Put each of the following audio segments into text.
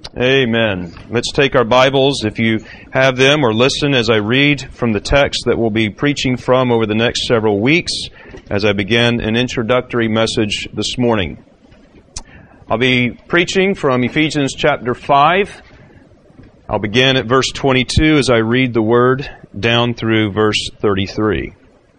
Amen. Let's take our Bibles, if you have them, or listen as I read from the text that we'll be preaching from over the next several weeks as I begin an introductory message this morning. I'll be preaching from Ephesians chapter 5. I'll begin at verse 22 as I read the Word down through verse 33.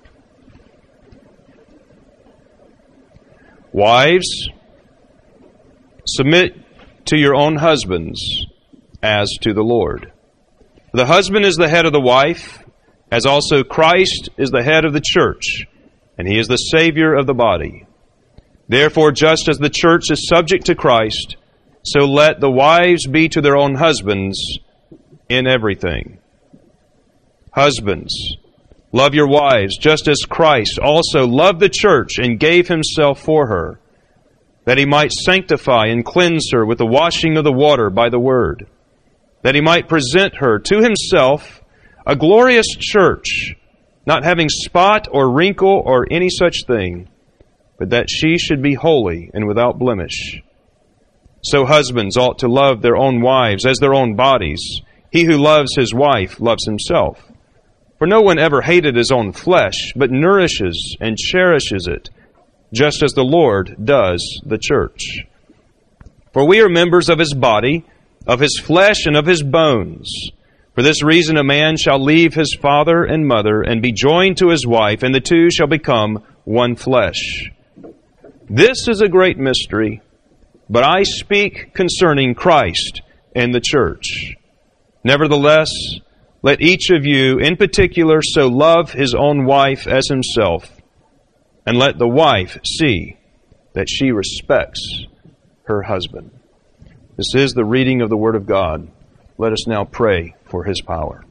Wives, submit to your own husbands as to the Lord. The husband is the head of the wife, as also Christ is the head of the church, and he is the Savior of the body. Therefore, just as the church is subject to Christ, so let the wives be to their own husbands in everything. Husbands, love your wives, just as Christ also loved the church and gave himself for her, that he might sanctify and cleanse her with the washing of the water by the word, that he might present her to himself a glorious church, not having spot or wrinkle or any such thing, but that she should be holy and without blemish. So husbands ought to love their own wives as their own bodies. He who loves his wife loves himself. For no one ever hated his own flesh, but nourishes and cherishes it, just as the Lord does the church. For we are members of his body, of his flesh, and of his bones. For this reason a man shall leave his father and mother, and be joined to his wife, and the two shall become one flesh. This is a great mystery, but I speak concerning Christ and the church. Nevertheless, let each of you in particular so love his own wife as himself, and let the wife see that she respects her husband. This is the reading of the Word of God. Let us now pray for His power.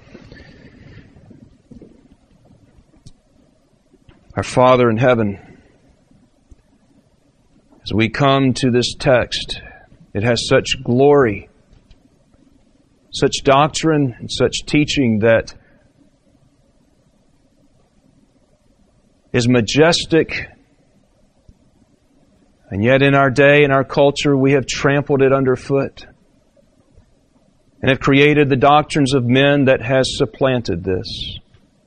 Our Father in heaven, as we come to this text, it has such glory, such doctrine, and such teaching that is majestic, and yet in our day, in our culture, we have trampled it underfoot and have created the doctrines of men that has supplanted this.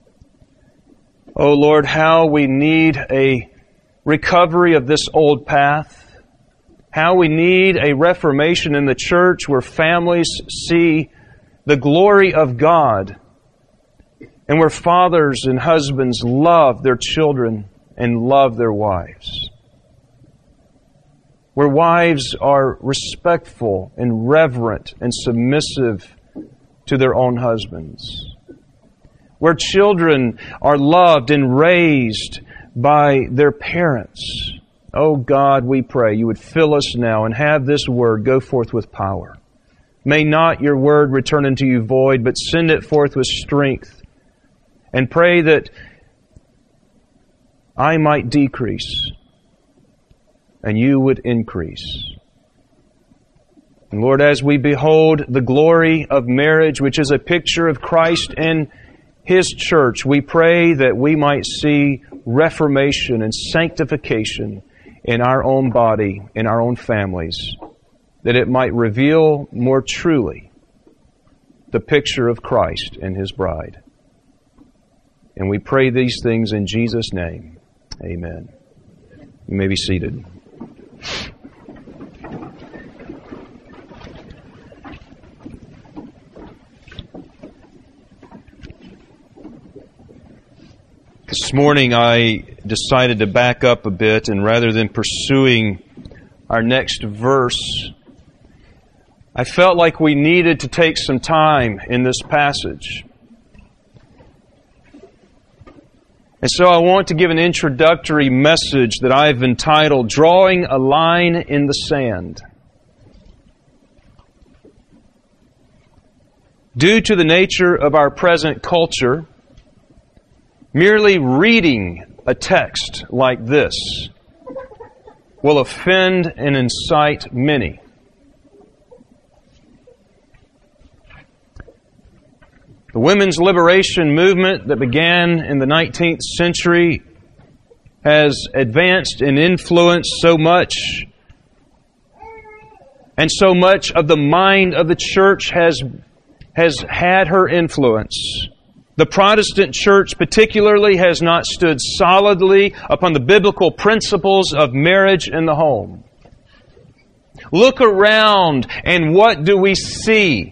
Oh Lord, how we need a recovery of this old path, how we need a reformation in the church where families see the glory of God, and where fathers and husbands love their children and love their wives. Where wives are respectful and reverent and submissive to their own husbands. Where children are loved and raised by their parents. Oh God, we pray you would fill us now and have this word go forth with power. May not your word return unto you void, but send it forth with strength. And pray that I might decrease and you would increase. And Lord, as we behold the glory of marriage, which is a picture of Christ and His church, we pray that we might see reformation and sanctification in our own body, in our own families, that it might reveal more truly the picture of Christ and His bride. And we pray these things in Jesus' name. Amen. You may be seated. This morning I decided to back up a bit, and rather than pursuing our next verse, I felt like we needed to take some time in this passage. And so I want to give an introductory message that I've entitled, Drawing a Line in the Sand. Due to the nature of our present culture, merely reading a text like this will offend and incite many. The women's liberation movement that began in the 19th century has advanced and influenced so much And so much of the mind of the church has had her influence. The Protestant church particularly has not stood solidly upon the biblical principles of marriage and the home. Look around, and what do we see?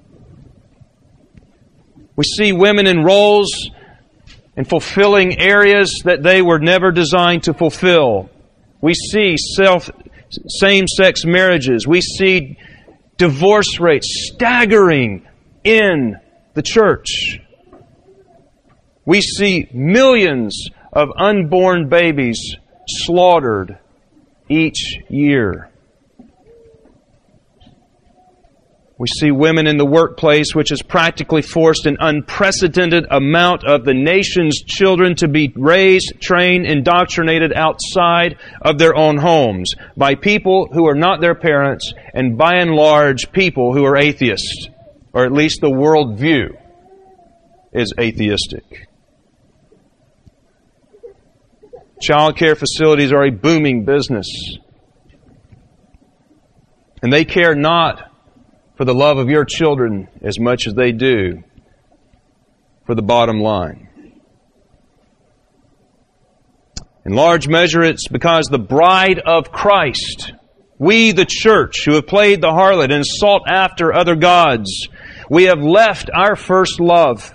We see women in roles and fulfilling areas that they were never designed to fulfill. We see same-sex marriages. We see divorce rates staggering in the church. We see millions of unborn babies slaughtered each year. We see women in the workplace, which has practically forced an unprecedented amount of the nation's children to be raised, trained, indoctrinated outside of their own homes by people who are not their parents, and by and large people who are atheists, or at least the worldview is atheistic. Child care facilities are a booming business, and they care not for the love of your children as much as they do for the bottom line. In large measure, it's because the bride of Christ, we the church who have played the harlot and sought after other gods, we have left our first love.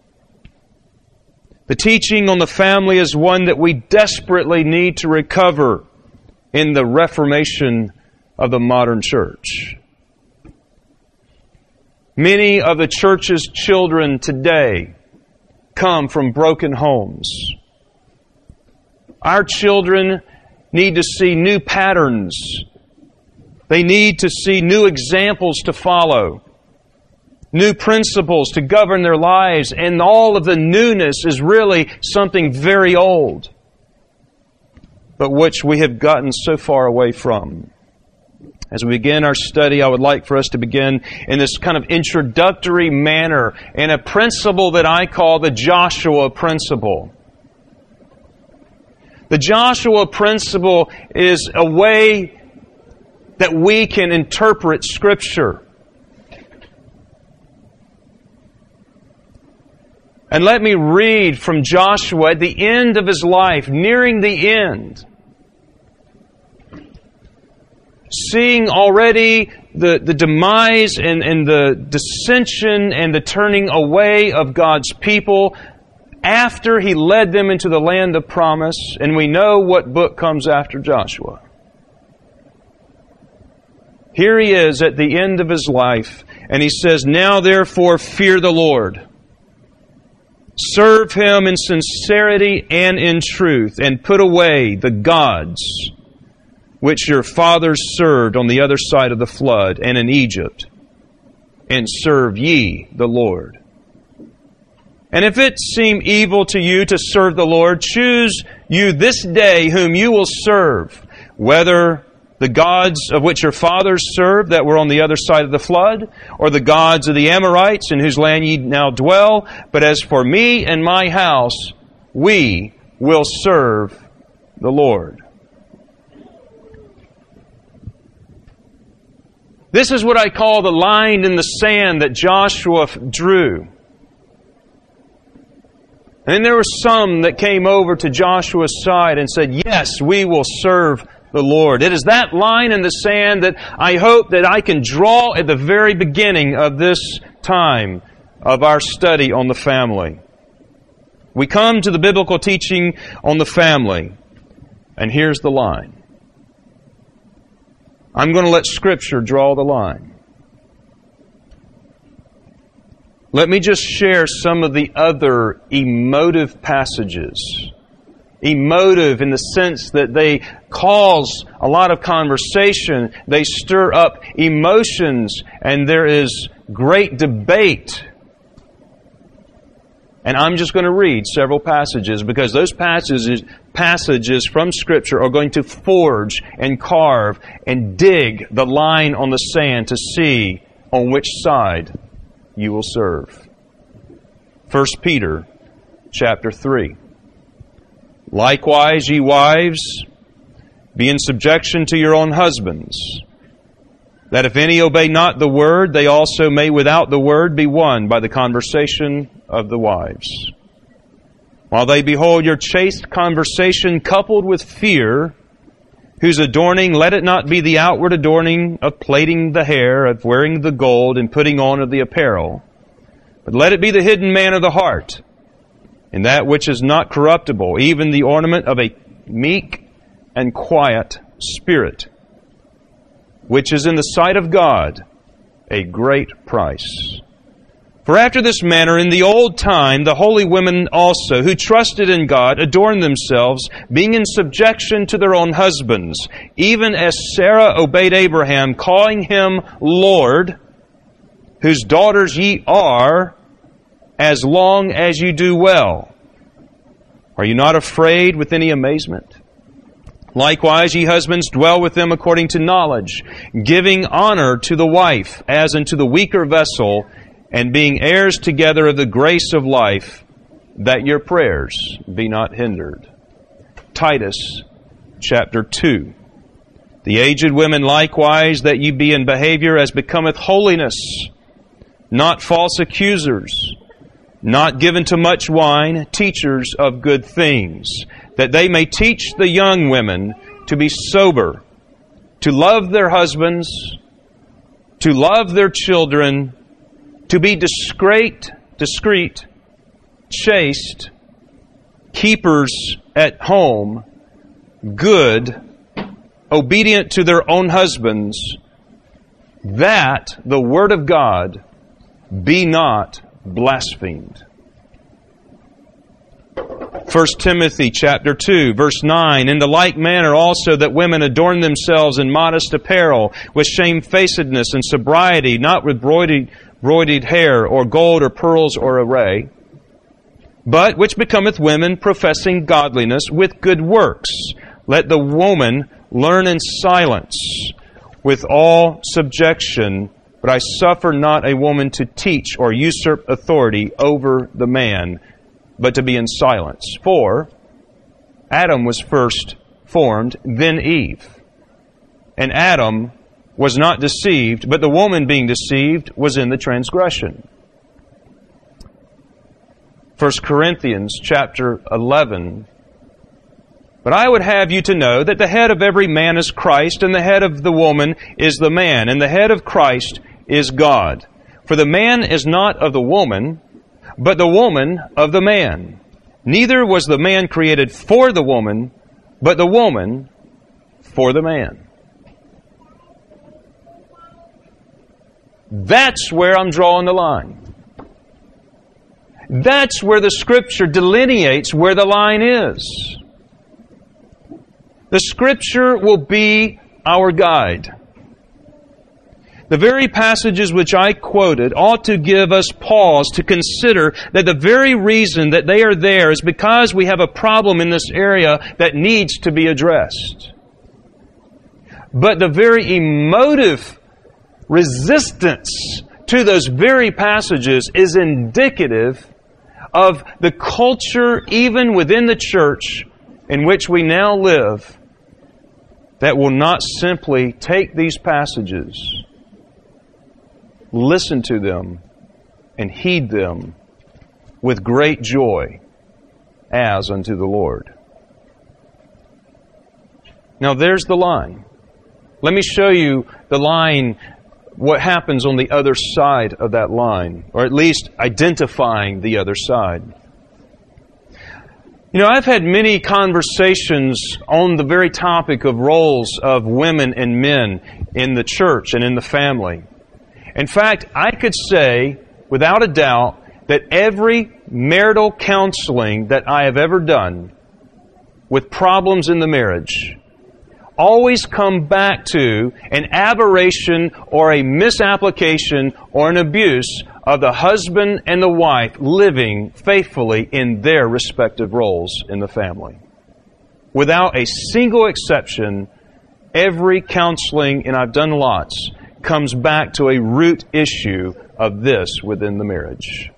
The teaching on the family is one that we desperately need to recover in the reformation of the modern church. Many of the church's children today come from broken homes. Our children need to see new patterns. They need to see new examples to follow, new principles to govern their lives, and all of the newness is really something very old, but which we have gotten so far away from. As we begin our study, I would like for us to begin in this kind of introductory manner in a principle that I call the Joshua principle. The Joshua principle is a way that we can interpret Scripture. And let me read from Joshua at the end of his life, nearing the end. Seeing already the demise and the dissension and the turning away of God's people after He led them into the land of promise. And we know what book comes after Joshua. Here he is at the end of his life, and he says, "Now therefore fear the Lord. Serve Him in sincerity and in truth, and put away the gods which your fathers served on the other side of the flood and in Egypt, and serve ye the Lord. And if it seem evil to you to serve the Lord, choose you this day whom you will serve, whether the gods of which your fathers served that were on the other side of the flood, or the gods of the Amorites in whose land ye now dwell. But as for me and my house, we will serve the Lord." This is what I call the line in the sand that Joshua drew. And then there were some that came over to Joshua's side and said, "Yes, we will serve the Lord." It is that line in the sand that I hope that I can draw at the very beginning of this time of our study on the family. We come to the biblical teaching on the family, and here's the line. I'm going to let Scripture draw the line. Let me just share some of the other emotive passages. Emotive in the sense that they cause a lot of conversation, they stir up emotions, and there is great debate. And I'm just going to read several passages because those passages from Scripture are going to forge and carve and dig the line on the sand to see on which side you will serve. 1 Peter chapter 3. "Likewise, ye wives, be in subjection to your own husbands, that if any obey not the word, they also may without the word be won by the conversation of the wives. While they behold your chaste conversation coupled with fear, whose adorning, let it not be the outward adorning of plaiting the hair, of wearing the gold, and putting on of the apparel, but let it be the hidden man of the heart, in that which is not corruptible, even the ornament of a meek and quiet spirit, which is in the sight of God a great price. For after this manner in the old time the holy women also, who trusted in God, adorned themselves, being in subjection to their own husbands, even as Sarah obeyed Abraham, calling him Lord, whose daughters ye are, as long as you do well. Are you not afraid with any amazement? Likewise, ye husbands, dwell with them according to knowledge, giving honor to the wife as unto the weaker vessel, and being heirs together of the grace of life, that your prayers be not hindered. Titus chapter 2. The aged women likewise, that ye be in behavior as becometh holiness, not false accusers, not given to much wine, teachers of good things, that they may teach the young women to be sober, to love their husbands, to love their children, to be discreet, chaste, keepers at home, good, obedient to their own husbands, that the word of God be not blasphemed. 1 Timothy chapter 2, verse 9, in the like manner also that women adorn themselves in modest apparel, with shamefacedness and sobriety, not with broidered hair, or gold, or pearls, or array, but which becometh women professing godliness with good works. Let the woman learn in silence, with all subjection. But I suffer not a woman to teach or usurp authority over the man, but to be in silence. For Adam was first formed, then Eve. And Adam was not deceived, but the woman being deceived was in the transgression. 1 Corinthians chapter 11. But I would have you to know that the head of every man is Christ, and the head of the woman is the man, and the head of Christ is God. For the man is not of the woman, but the woman of the man. Neither was the man created for the woman, but the woman for the man. That's where I'm drawing the line. That's where the Scripture delineates where the line is. The Scripture will be our guide. The very passages which I quoted ought to give us pause to consider that the very reason that they are there is because we have a problem in this area that needs to be addressed. But the very emotive resistance to those very passages is indicative of the culture, even within the church in which we now live, that will not simply take these passages, listen to them, and heed them with great joy as unto the Lord. Now there's the line. Let me show you the line, what happens on the other side of that line, or at least identifying the other side. You know, I've had many conversations on the very topic of roles of women and men in the church and in the family. In fact, I could say, without a doubt, that every marital counseling that I have ever done with problems in the marriage always come back to an aberration or a misapplication or an abuse of the husband and the wife living faithfully in their respective roles in the family. Without a single exception, every counseling, and I've done lots, comes back to a root issue of this within the marriage.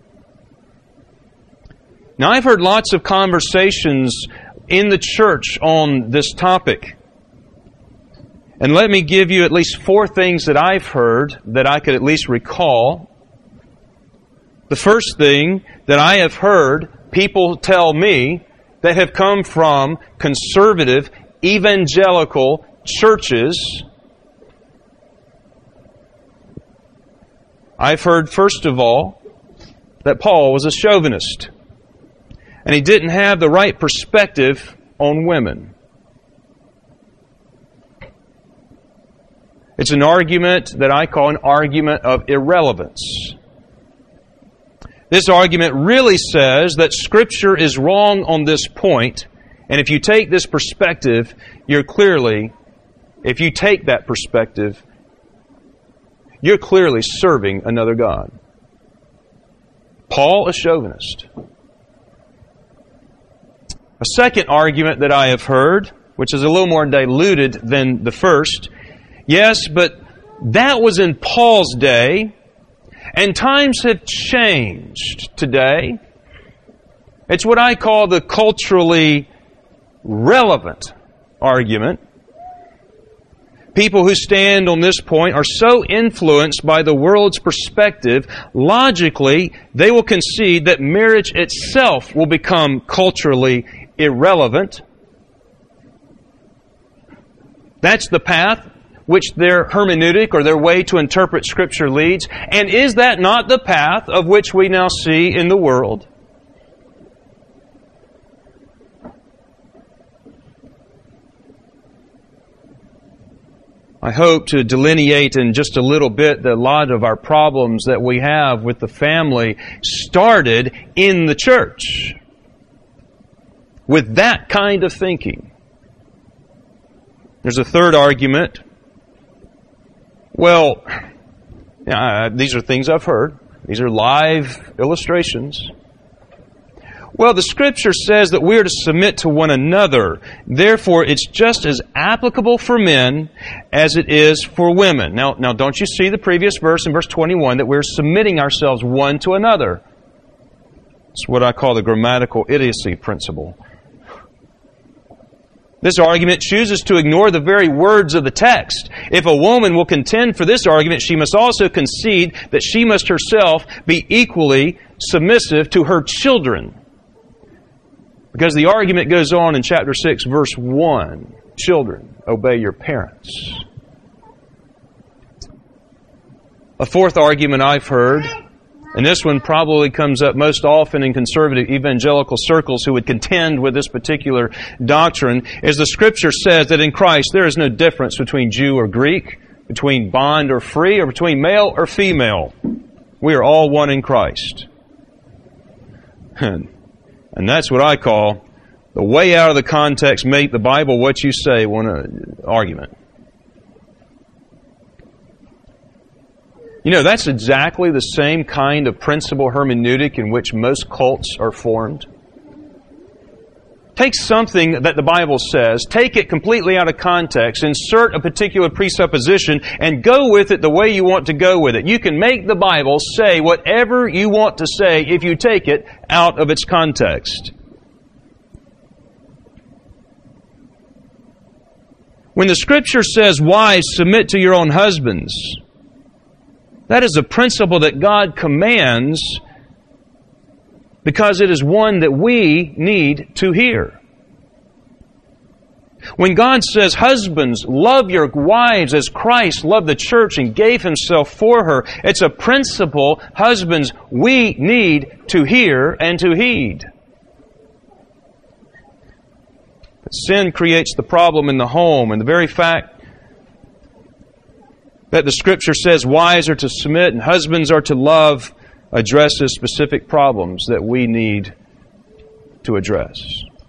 Now, I've heard lots of conversations in the church on this topic. And let me give you at least 4 things that I've heard that I could at least recall. The first thing that I have heard people tell me that have come from conservative, evangelical churches, I've heard, first of all, that Paul was a chauvinist. And he didn't have the right perspective on women. It's an argument that I call an argument of irrelevance. This argument really says that Scripture is wrong on this point, and if you take this perspective, you're clearly serving another God. Paul, a chauvinist. A second argument that I have heard, which is a little more diluted than the first, yes, but that was in Paul's day, and times have changed today. It's what I call the culturally relevant argument. People who stand on this point are so influenced by the world's perspective, logically, they will concede that marriage itself will become culturally irrelevant. That's the path which their hermeneutic or their way to interpret Scripture leads. And is that not the path of which we now see in the world? I hope to delineate in just a little bit that a lot of our problems that we have with the family started in the church with that kind of thinking. There's a third argument. Well, these are things I've heard. These are live illustrations. Well, the Scripture says that we are to submit to one another. Therefore, it's just as applicable for men as it is for women. Now, don't you see the previous verse in verse 21 that we're submitting ourselves one to another? It's what I call the grammatical idiocy principle. This argument chooses to ignore the very words of the text. If a woman will contend for this argument, she must also concede that she must herself be equally submissive to her children. Because the argument goes on in chapter 6, verse 1. Children, obey your parents. A fourth argument I've heard, and this one probably comes up most often in conservative evangelical circles who would contend with this particular doctrine, is the Scripture says that in Christ there is no difference between Jew or Greek, between bond or free, or between male or female. We are all one in Christ. And that's what I call the way out of the context, make the Bible what you say argument. You know, that's exactly the same kind of principle hermeneutic in which most cults are formed. Take something that the Bible says, take it completely out of context, insert a particular presupposition, and go with it the way you want to go with it. You can make the Bible say whatever you want to say if you take it out of its context. When the Scripture says, "Wives, submit to your own husbands," that is a principle that God commands because it is one that we need to hear. When God says, "Husbands, love your wives as Christ loved the church and gave Himself for her," it's a principle, husbands, we need to hear and to heed. But sin creates the problem in the home, and the very fact that the Scripture says wives are to submit and husbands are to love addresses specific problems that we need to address.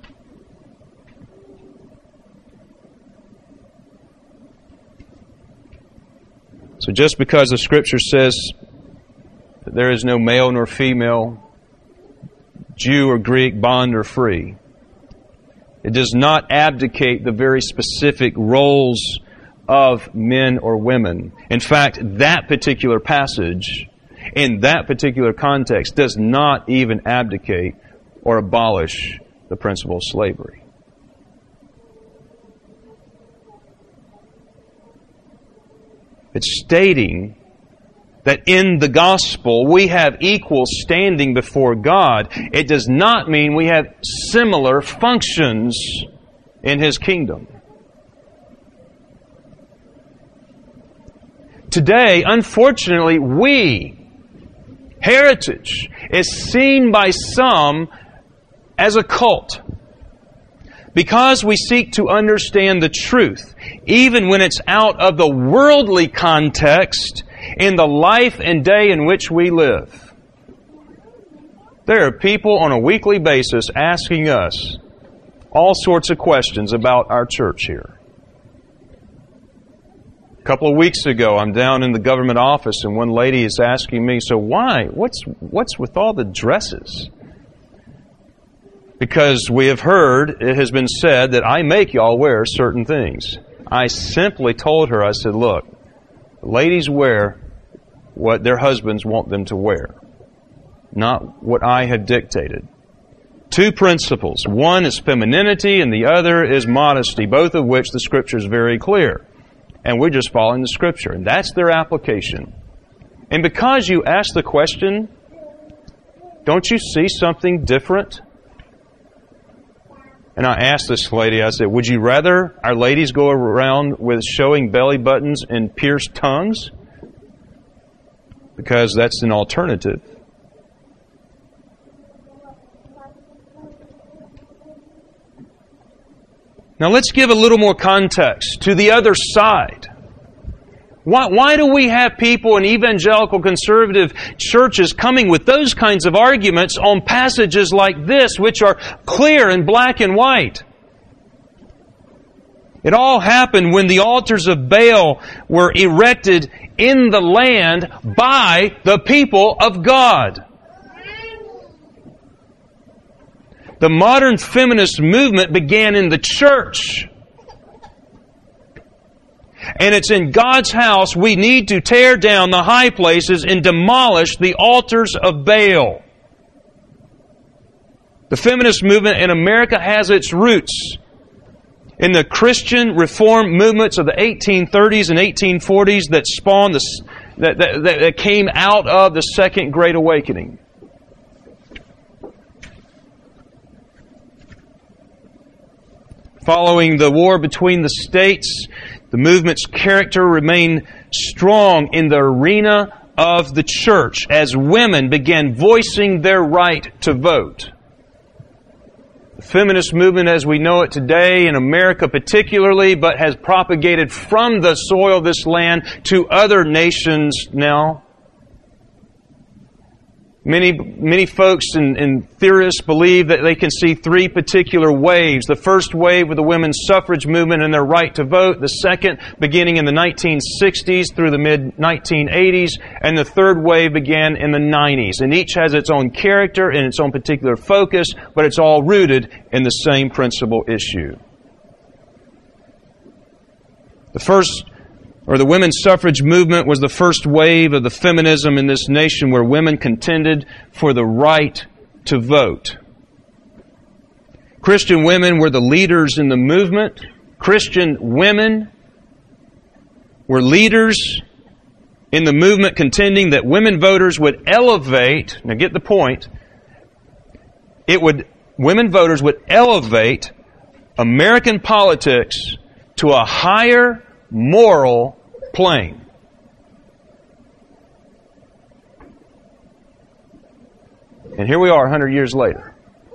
So just because the Scripture says that there is no male nor female, Jew or Greek, bond or free, it does not abdicate the very specific roles of men or women. In fact, that particular passage, in that particular context, does not even abdicate or abolish the principle of slavery. It's stating that in the gospel we have equal standing before God. It does not mean we have similar functions in His kingdom. Today, unfortunately, Heritage is seen by some as a cult. Because we seek to understand the truth, even when it's out of the worldly context in the life and day in which we live. There are people on a weekly basis asking us all sorts of questions about our church here. A couple of weeks ago, I'm down in the government office and one lady is asking me, so why? What's with all the dresses? Because we have heard, it has been said, that I make y'all wear certain things. I simply told her, I said, look, ladies wear what their husbands want them to wear, not what I have dictated. Two principles. One is femininity and the other is modesty, both of which the Scripture is very clear. And we're just following the Scripture. And that's their application. And because you asked the question, don't you see something different? And I asked this lady, I said, would you rather our ladies go around with showing belly buttons and pierced tongues? Because that's an alternative. Now let's give a little more context to the other side. Why do we have people in evangelical conservative churches coming with those kinds of arguments on passages like this, which are clear and black and white? It all happened when the altars of Baal were erected in the land by the people of God. The modern feminist movement began in the church. And it's in God's house we need to tear down the high places and demolish the altars of Baal. The feminist movement in America has its roots in the Christian reform movements of the 1830s and 1840s that spawned that came out of the Second Great Awakening. Following the war between the states, the movement's character remained strong in the arena of the church as women began voicing their right to vote. The feminist movement as we know it today, in America particularly, but has propagated from the soil of this land to other nations now. Many folks and theorists believe that they can see three particular waves. The first wave with the women's suffrage movement and their right to vote. The second beginning in the 1960s through the mid-1980s. And the third wave began in the 90s. And each has its own character and its own particular focus, but it's all rooted in the same principal issue. The women's suffrage movement was the first wave of the feminism in this nation where women contended for the right to vote. Christian women were the leaders in the movement. Christian women were leaders in the movement contending that women voters would elevate, now get the point, women voters would elevate American politics to a higher moral plane. And here we are 100 years later.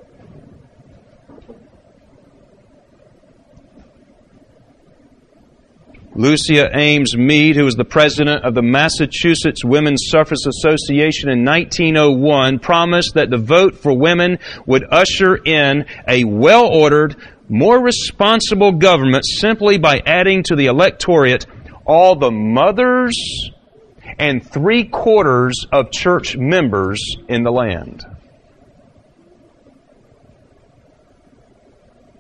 Lucia Ames Mead, who was the president of the Massachusetts Women's Suffrage Association in 1901, promised that the vote for women would usher in a well-ordered, more responsible government simply by adding to the electorate all the mothers and 3/4 of church members in the land.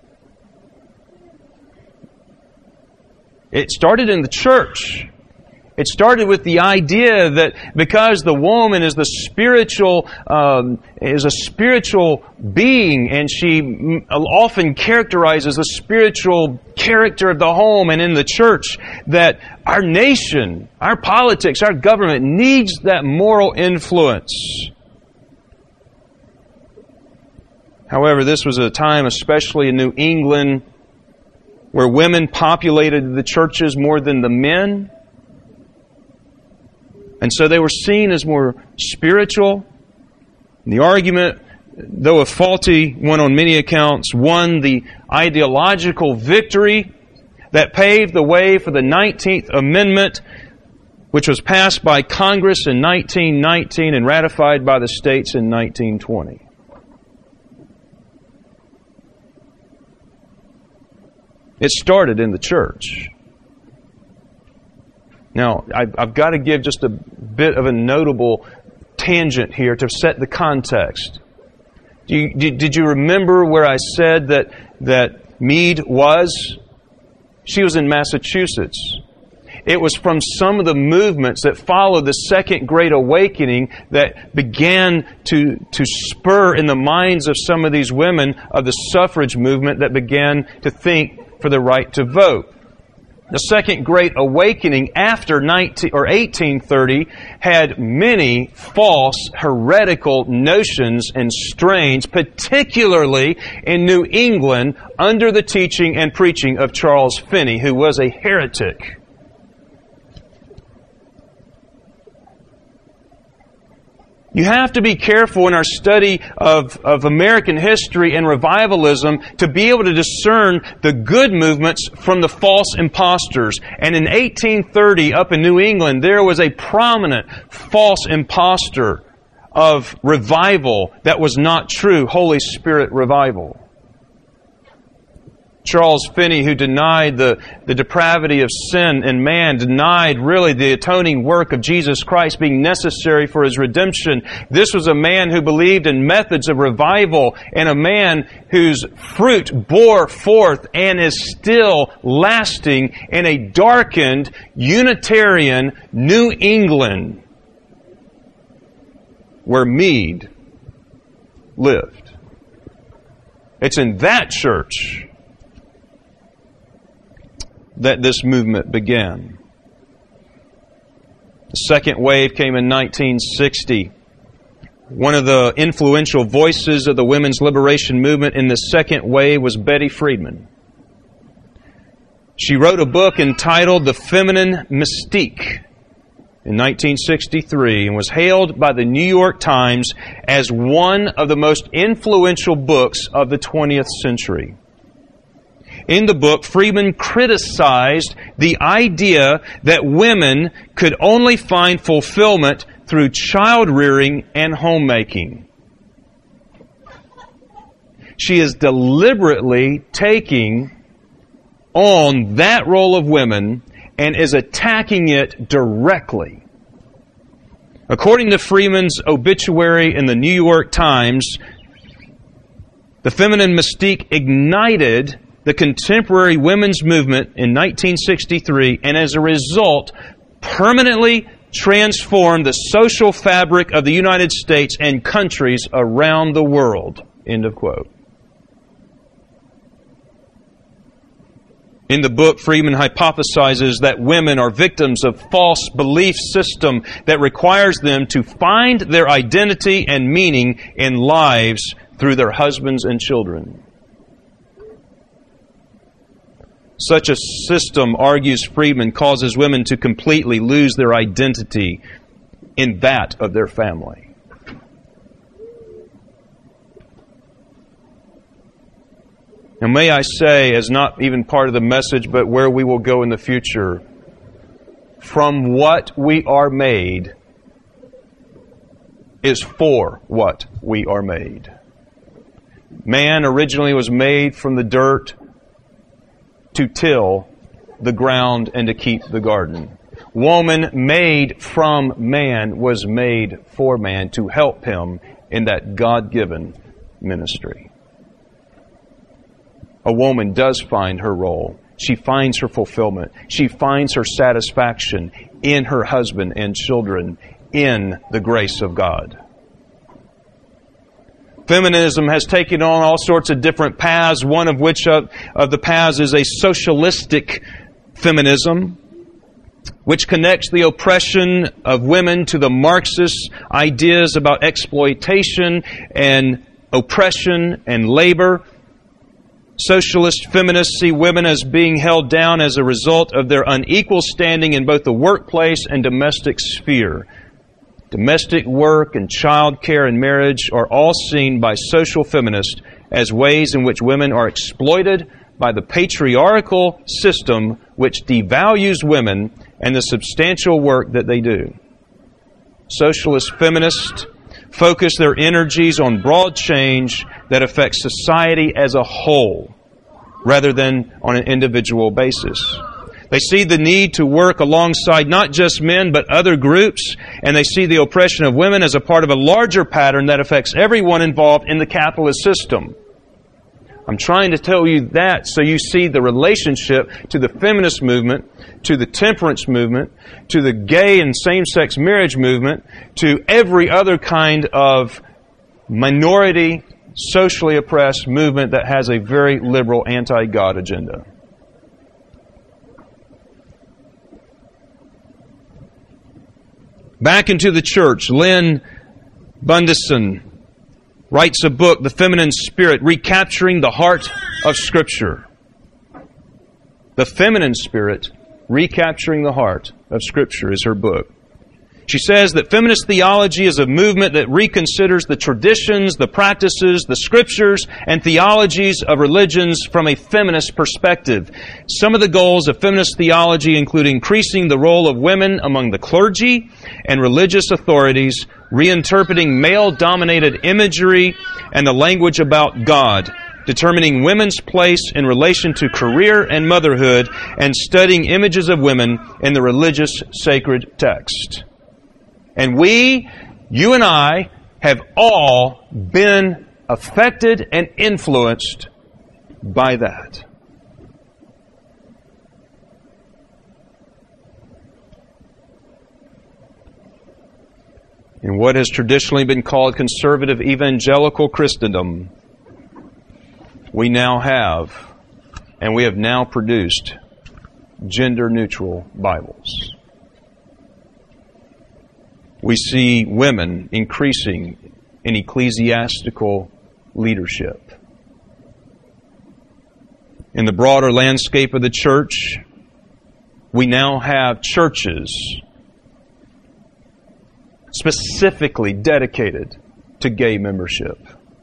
It started in the church. It started with the idea that because the woman is a spiritual being, and she often characterizes the spiritual character of the home and in the church, that our nation, our politics, our government needs that moral influence. However, this was a time, especially in New England, where women populated the churches more than the men. And so they were seen as more spiritual. And the argument, though a faulty one on many accounts, won the ideological victory that paved the way for the 19th Amendment, which was passed by Congress in 1919 and ratified by the states in 1920. It started in the church. Now, I've got to give just a bit of a notable tangent here to set the context. Did you remember where I said that Meade was? She was in Massachusetts. It was from some of the movements that followed the Second Great Awakening that began to spur in the minds of some of these women of the suffrage movement that began to think for the right to vote. The Second Great Awakening after 1830 had many false, heretical notions and strains, particularly in New England, under the teaching and preaching of Charles Finney, who was a heretic. You have to be careful in our study of American history and revivalism to be able to discern the good movements from the false imposters. And in 1830, up in New England, there was a prominent false impostor of revival that was not true Holy Spirit revival. Charles Finney, who denied the depravity of sin in man, denied really the atoning work of Jesus Christ being necessary for His redemption. This was a man who believed in methods of revival, and a man whose fruit bore forth and is still lasting in a darkened, Unitarian New England where Meade lived. It's in that church that this movement began. The second wave came in 1960. One of the influential voices of the women's liberation movement in the second wave was Betty Friedman. She wrote a book entitled The Feminine Mystique in 1963 and was hailed by the New York Times as one of the most influential books of the 20th century. In the book, Friedman criticized the idea that women could only find fulfillment through child rearing and homemaking. She is deliberately taking on that role of women and is attacking it directly. According to Friedman's obituary in the New York Times, the feminine mystique ignited the contemporary women's movement in 1963, and as a result, permanently transformed the social fabric of the United States and countries around the world. End of quote. In the book, Friedman hypothesizes that women are victims of false belief system that requires them to find their identity and meaning in lives through their husbands and children. Such a system, argues Friedman, causes women to completely lose their identity in that of their family. Now, may I say, as not even part of the message, but where we will go in the future, from what we are made is for what we are made. Man originally was made from the dirt to till the ground and to keep the garden. Woman made from man was made for man to help him in that God-given ministry. A woman does find her role She finds her fulfillment. She finds her satisfaction in her husband and children, in the grace of God. Feminism has taken on all sorts of different paths, one of which of the paths is a socialistic feminism, which connects the oppression of women to the Marxist ideas about exploitation and oppression and labor. Socialist feminists see women as being held down as a result of their unequal standing in both the workplace and domestic sphere. Domestic work and child care and marriage are all seen by social feminists as ways in which women are exploited by the patriarchal system which devalues women and the substantial work that they do. Socialist feminists focus their energies on broad change that affects society as a whole, rather than on an individual basis. They see the need to work alongside not just men, but other groups, and they see the oppression of women as a part of a larger pattern that affects everyone involved in the capitalist system. I'm trying to tell you that so you see the relationship to the feminist movement, to the temperance movement, to the gay and same-sex marriage movement, to every other kind of minority, socially oppressed movement that has a very liberal anti-God agenda. Back into the church, Lynn Bundison writes a book, The Feminine Spirit, Recapturing the Heart of Scripture. The Feminine Spirit, Recapturing the Heart of Scripture is her book. She says that feminist theology is a movement that reconsiders the traditions, the practices, the scriptures, and theologies of religions from a feminist perspective. Some of the goals of feminist theology include increasing the role of women among the clergy and religious authorities, reinterpreting male-dominated imagery and the language about God, determining women's place in relation to career and motherhood, and studying images of women in the religious sacred text. And we, you and I, have all been affected and influenced by that. In what has traditionally been called conservative evangelical Christendom, we now have, and we have now produced, gender-neutral Bibles. We see women increasing in ecclesiastical leadership. In the broader landscape of the church, we now have churches specifically dedicated to gay membership.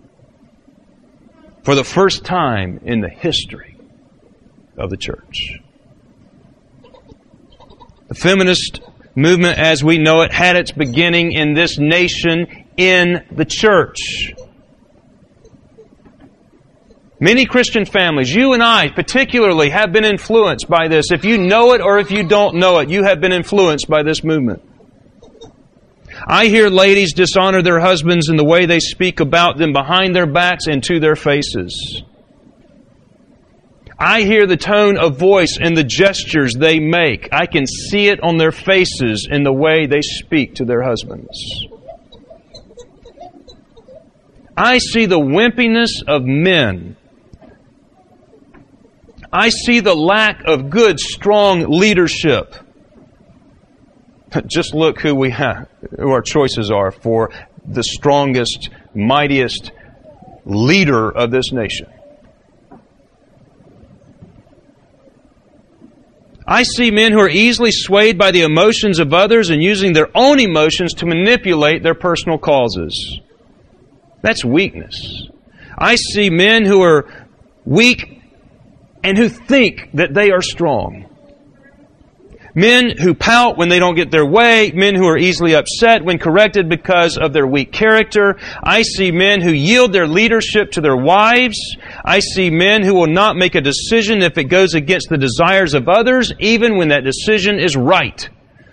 For the first time in the history of the church. The feminist movement as we know it had its beginning in this nation, in the church. Many Christian families, you and I particularly, have been influenced by this. If you know it or if you don't know it, you have been influenced by this movement. I hear ladies dishonor their husbands in the way they speak about them behind their backs and to their faces. I hear the tone of voice and the gestures they make. I can see it on their faces in the way they speak to their husbands. I see the wimpiness of men. I see the lack of good, strong leadership. Just look who we have, who our choices are for the strongest, mightiest leader of this nation. I see men who are easily swayed by the emotions of others and using their own emotions to manipulate their personal causes. That's weakness. I see men who are weak and who think that they are strong. Men who pout when they don't get their way. Men who are easily upset when corrected because of their weak character. I see men who yield their leadership to their wives. I see men who will not make a decision if it goes against the desires of others, even when that decision is right.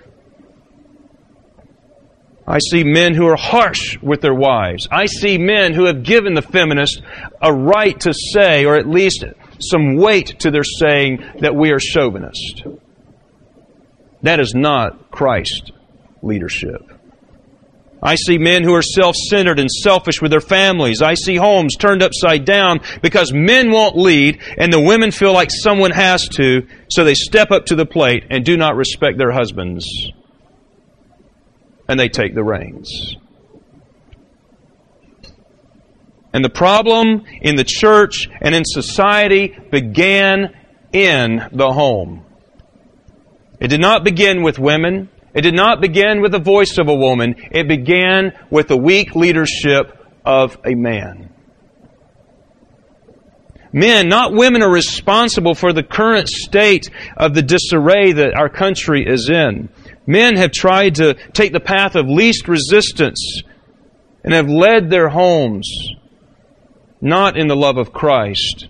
I see men who are harsh with their wives. I see men who have given the feminists a right to say, or at least some weight to their saying that we are chauvinist. That is not Christ leadership. I see men who are self-centered and selfish with their families. I see homes turned upside down because men won't lead and the women feel like someone has to, so they step up to the plate and do not respect their husbands. And they take the reins. And the problem in the church and in society began in the home. It did not begin with women. It did not begin with the voice of a woman. It began with the weak leadership of a man. Men, not women, are responsible for the current state of the disarray that our country is in. Men have tried to take the path of least resistance and have led their homes not in the love of Christ.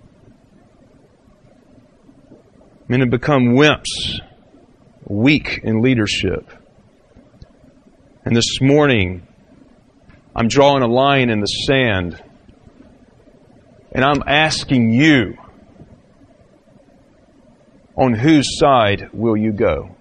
Men have become wimps, weak in leadership. And this morning, I'm drawing a line in the sand, and I'm asking you, on whose side will you go?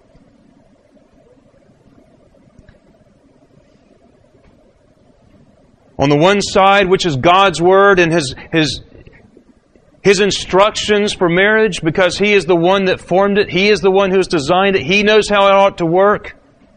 On the one side, which is God's Word and His instructions for marriage, because He is the one that formed it. He is the one who has designed it. He knows how it ought to work.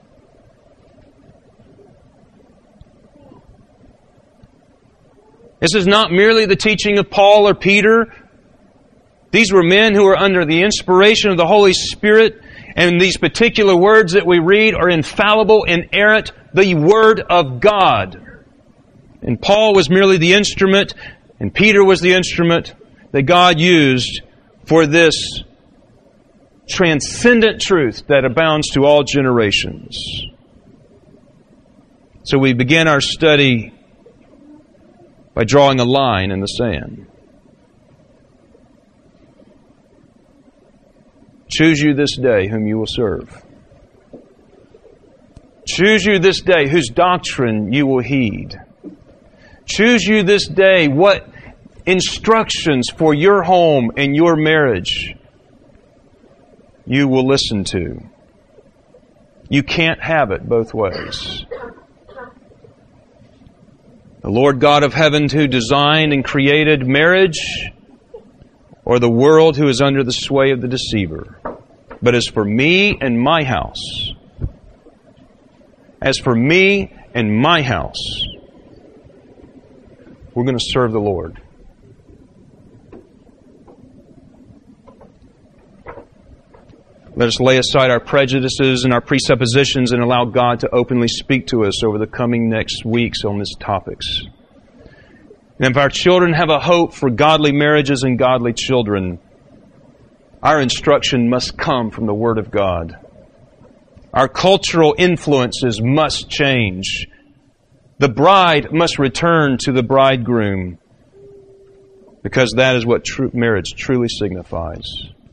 This is not merely the teaching of Paul or Peter. These were men who were under the inspiration of the Holy Spirit, and these particular words that we read are infallible, inerrant, the Word of God. And Paul was merely the instrument, and Peter was the instrument that God used for this transcendent truth that abounds to all generations. So we begin our study by drawing a line in the sand. Choose you this day whom you will serve. Choose you this day whose doctrine you will heed. Choose you this day what instructions for your home and your marriage you will listen to. You can't have it both ways. The Lord God of heaven who designed and created marriage, or the world who is under the sway of the deceiver. But as for me and my house, as for me and my house, we're going to serve the Lord. Let us lay aside our prejudices and our presuppositions and allow God to openly speak to us over the coming next weeks on these topics. And if our children have a hope for godly marriages and godly children, our instruction must come from the Word of God. Our cultural influences must change. The bride must return to the bridegroom, because that is what marriage truly signifies.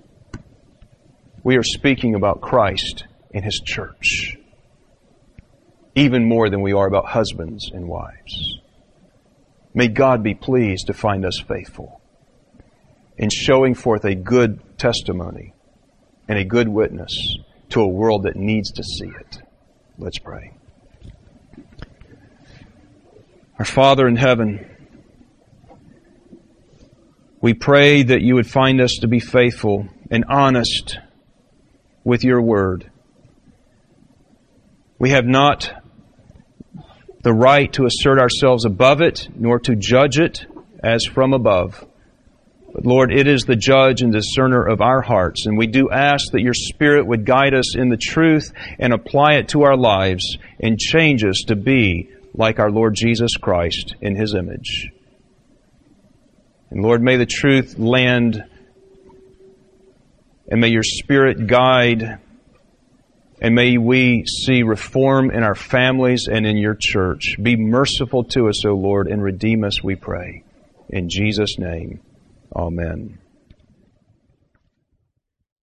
We are speaking about Christ and His church, even more than we are about husbands and wives. May God be pleased to find us faithful in showing forth a good testimony and a good witness to a world that needs to see it. Let's pray. Our Father in heaven, we pray that you would find us to be faithful and honest with your word. We have not the right to assert ourselves above it, nor to judge it as from above. But Lord, it is the judge and discerner of our hearts, and we do ask that your Spirit would guide us in the truth and apply it to our lives and change us to be like our Lord Jesus Christ in His image. And Lord, may the truth land, and may your Spirit guide, and may we see reform in our families and in your church. Be merciful to us, O Lord, and redeem us, we pray. In Jesus' name, amen.